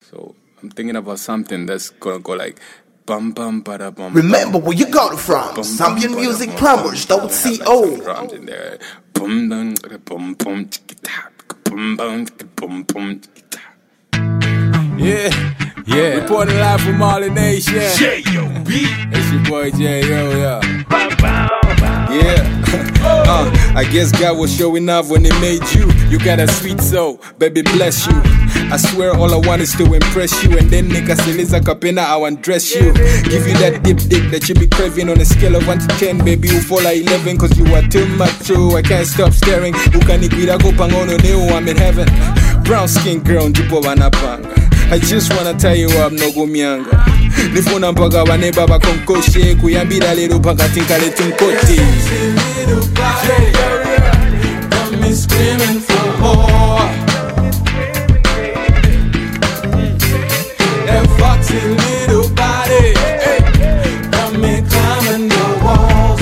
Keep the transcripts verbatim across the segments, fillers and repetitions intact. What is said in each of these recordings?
So I'm thinking about something that's gonna go like bum bum bada bum. Remember where you got it from. Zambian Music Plumbers dot co. Drums in there. Bum bum bum bum bum bum bum bum. Yeah, yeah. Reporting live from Marley Nation. J O B. It's your boy J O, yeah. Yeah. uh, I guess God was showing off when He made you. You got a sweet soul, baby bless you. I swear all I want is to impress you. And then nigga Seliza Kapena, I want dress you. Give you that dip dick that you be craving. On a scale of one to ten, baby you fall like eleven. Cause you are too macho, I can't stop staring. Ukanigwira go pangono neo, I'm in heaven. Brown skin girl, ndipo wanapanga. I just wanna tell you I'm no go mianga. Nifuna mpaka wane baba konkoshe. Kuyambira lero paka tinkale tunkote. Little body, got me screaming for more. That foxy little body, got me climbing the walls.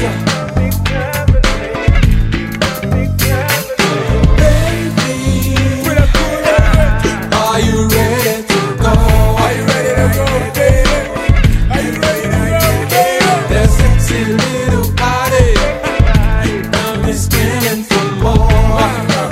Baby, are you ready to go? Are you ready to go, baby? Are you ready to go, baby? That sexy little body got me screaming for more.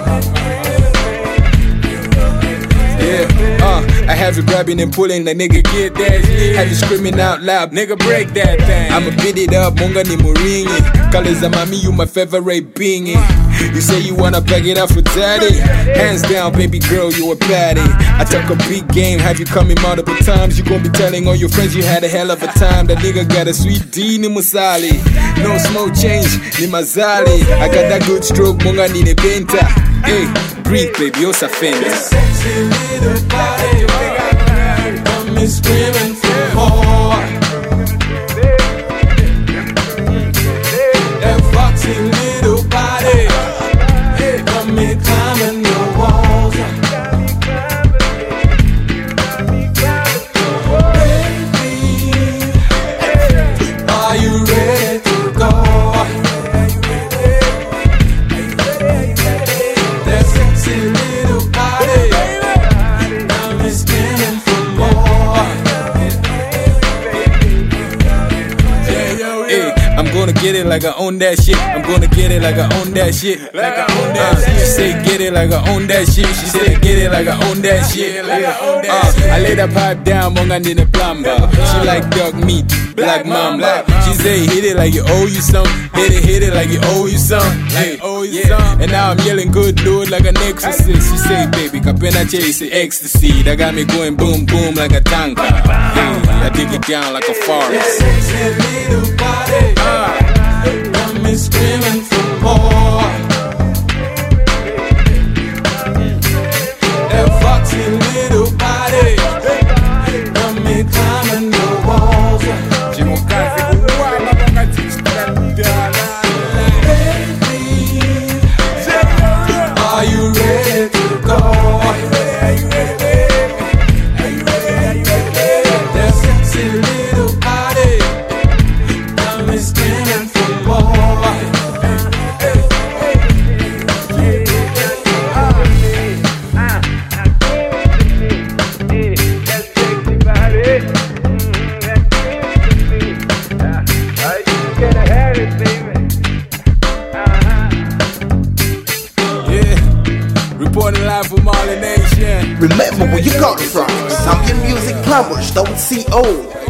Yeah, uh, I have you grabbing and pulling, the nigga get that shit. Have you screaming out loud, nigga break that thing. I'ma beat it up, munga ni muringi. Colors of mommy, you my favorite bingy. You say you wanna back it up for daddy. Hands down, baby girl, you a baddie. I talk a big game, have you coming multiple times. You gon' be telling all your friends you had a hell of a time. That nigga got a sweet D ni musali. No smoke change, ni mazali. I got that good stroke, munga ni ne benta. Hey, breathe baby, you're a fender. Sexy little body, got me screaming for more. That foxy little body got me climbing the walls. Baby, are you ready to go? That sexy little body got me screaming for more. Hey, I'm gonna get it like I own that shit. I'm gonna get it like I own that shit. Like I own that shit. She say get it like I own that shit. She said get it like I own that shit. Like I own that shit. I lay that pipe down, monga in the plumber. She like dog meat, black mamba. She say hit it like you owe you some. Hit it, hit it like you owe you some. Hey, yeah. And now I'm yelling good Lord like an exorcist. She say baby, kapena chase ecstasy. That got me going boom boom like a tanker. Hey, I dig it down like a forest. Little body, uh, got me screaming for more. That foxy little body got me climbing the walls. Baby, are you ready to go? Are you ready? Are you ready, baby? Are you ready? Are you ready, baby? That sexy little body got me screaming for more. Reporting live from Marley Nation. Remember where you got it from. Zambian Music Plumbers dot co.